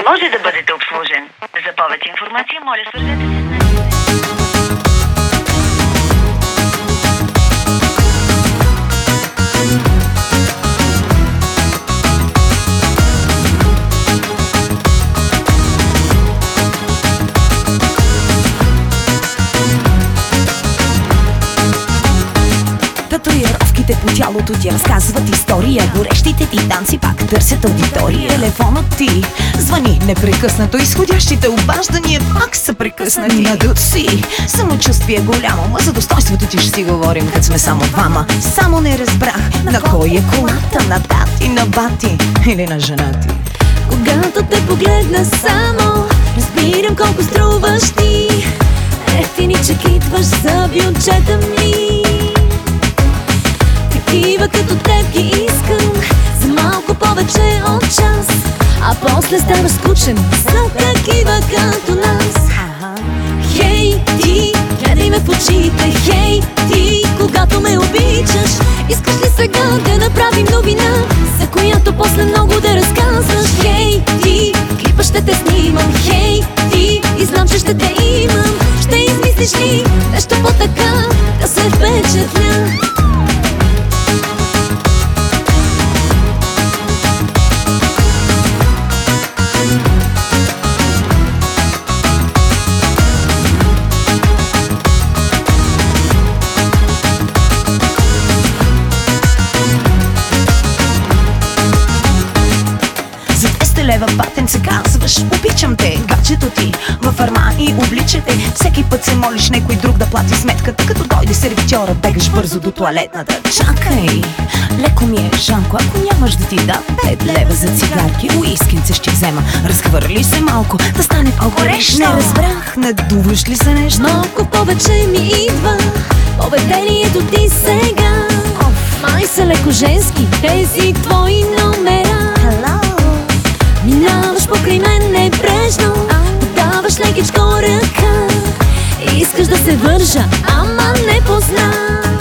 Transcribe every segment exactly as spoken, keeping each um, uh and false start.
може да бъдете обслужен. За повече информация, моля свържете се с нас. Татуировките по тялото ти разказват история. Горещите ти танци пак търсят аудитория. Телефонът ти звъни непрекъснато. Изходящите обаждания пак са прекъснати. Надут си, самочувствие голямо. Ма за достоинството ти ще си говорим, като сме само двама. Само не разбрах на кой е колата, на тати, на бати или на жена ти. Когато те погледна само, разбирам колко струваш ти. Ефтиничък идваш за бюджета ми. Такива като теб ги искам за малко повече от час, а после ставаш скучен за такива като нас. Хей, ти, гледай ме в очите. Хей, ти, когато ме обичаш, искаш ли сега да направим новина, за която после много да разказваш? Хей, ти, клипа ще те снимам. Хей, ти, и знам, че ще те имам. Ще измислиш ли нещо по-така да се впечатля? Лева патен се казваш, обичам те, гачето ти във Армани обличате. Всеки път се молиш някой друг да плати сметката. Като дойде сервитьора, бегаш бързо до туалетната. Чакай, леко ми е, Жанко, ако нямаш да ти да пет лева за цигарки, уискинце ще взема. Разхвърли се малко, да стане по-горещо. Не разбрах, надуваш ли се нещо? Малко повече ми идва поведението ти сега. Май са леко женски тези твои номера. Минаваш покрай мен небрежно, подаваш лекичко ръка. Искаш да се вържа, ама не позна.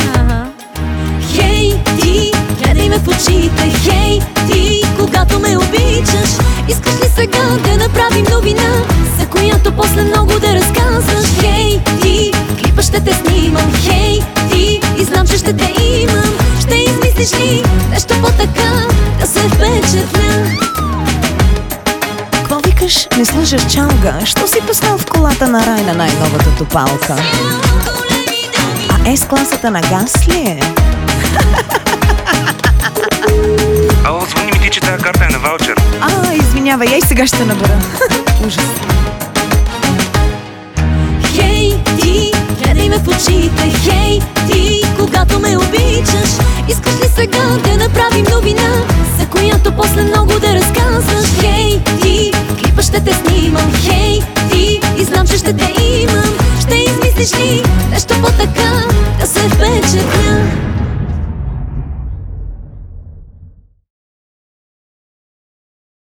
Хей, ти, гледай ме в очите. Хей, ти, когато ме обичаш, искаш ли сега да направим новина, за която после много да разказваш? Хей, ти, клипа ще те снимам. Хей, ти, и знам, че ще те имам. Ще измислиш ли нещо по-така да се впечатля? Не слъжеш, чалга, що си пуснал в колата на Райна най-новата топалка? А С-класата на газ ли е? Ало, звъни ми ти, че тази карта е на ваучер. А, извинявай, ей сега ще набера. Ужас. Хей, ти, гледай ме в очите. Хей, ти, когато ме обичаш, искаш ли сега да направим новина, за която после много да разказваш?